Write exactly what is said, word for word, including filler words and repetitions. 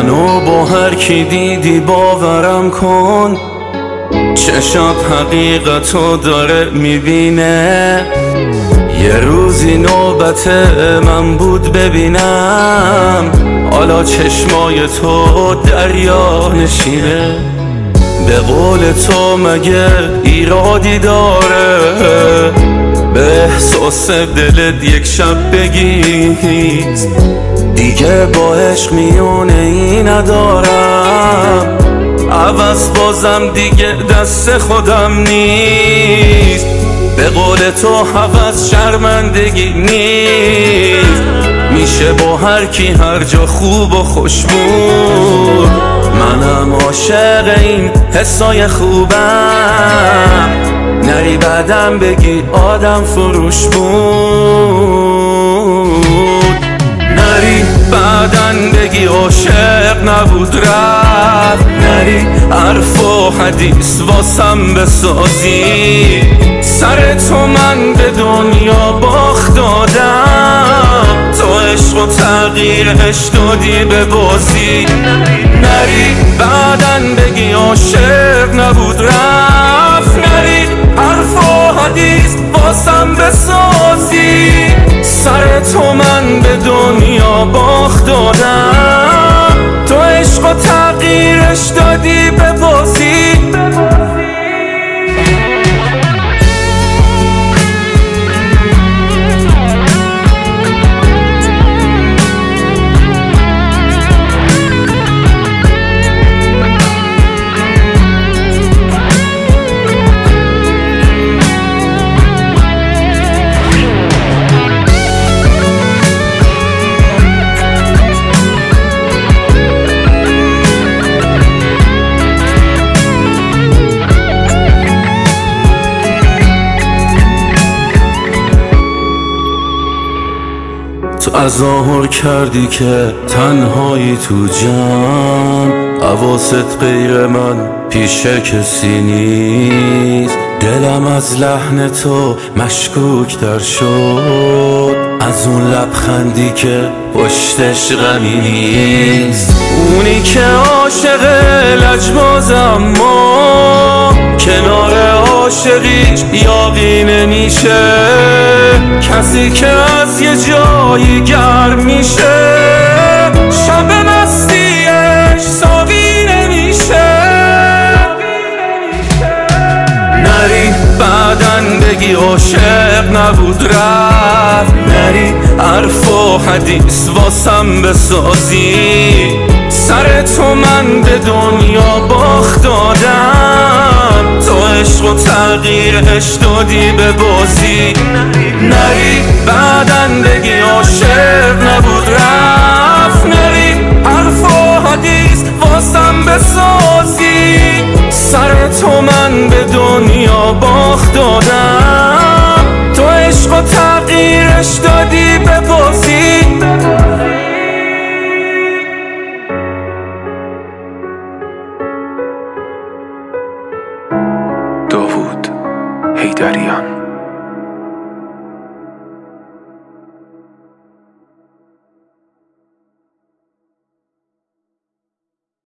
منو با هر کی دیدی باورم کن، چشات حقیقتو داره میبینه. یه روزی نوبت من بود ببینم، حالا چشمای تو دریا نشینه. به قول تو مگه ایرادی داره به احساس دلت یک شب بگی دیگه با عشق میونه ای ندارم؟ عوض بازم دیگه دست خودم نیست. به قول تو هوس شرمندگی نیست، میشه با هر کی هر جا خوب و خوش بود. منم عاشق این حسای خوبم، نری بعدم بگی آدم فروش بود. نری بعدن بگی عاشق نبود رفت، نری حرف و حدیث واسم بسازی. سر تو من به دنیا باخت دادم، تو عشق و تغییرش دادی به بازی. نری بعدن بگی عاشق نبود رفت، نری حرف و حدیث واسم بسازی. سر تو من به دنیا باخت دادم، تو عشق و تغییرش دادی به بازی. تو تظاهر کردی که تنهایی تو جمع، حواست غیر من پیش کسی نیست. دلم از لحن تو مشکوک در شد، از اون لبخندی که پشتش غمی نیست. اونی که عاشق لجباز اما کنار عاشقیش یاقی نمیشه، کسی که از یه جایی گرم میشه شب مستیش ساقی نمیشه. نری بعدن بگی عاشق نبود رفت، نری حرف و حدیث واسم بسازی. سر تو من به دنیا باخت دادم، تو عشق و تغییرش دادی به بازی. نری بعدن بگی عاشق نبود رفت، نری حرف و حدیث واسم بسازی. سر تو من به دنیا باخت دادم، تو عشق و تغییرش دادی به بازی.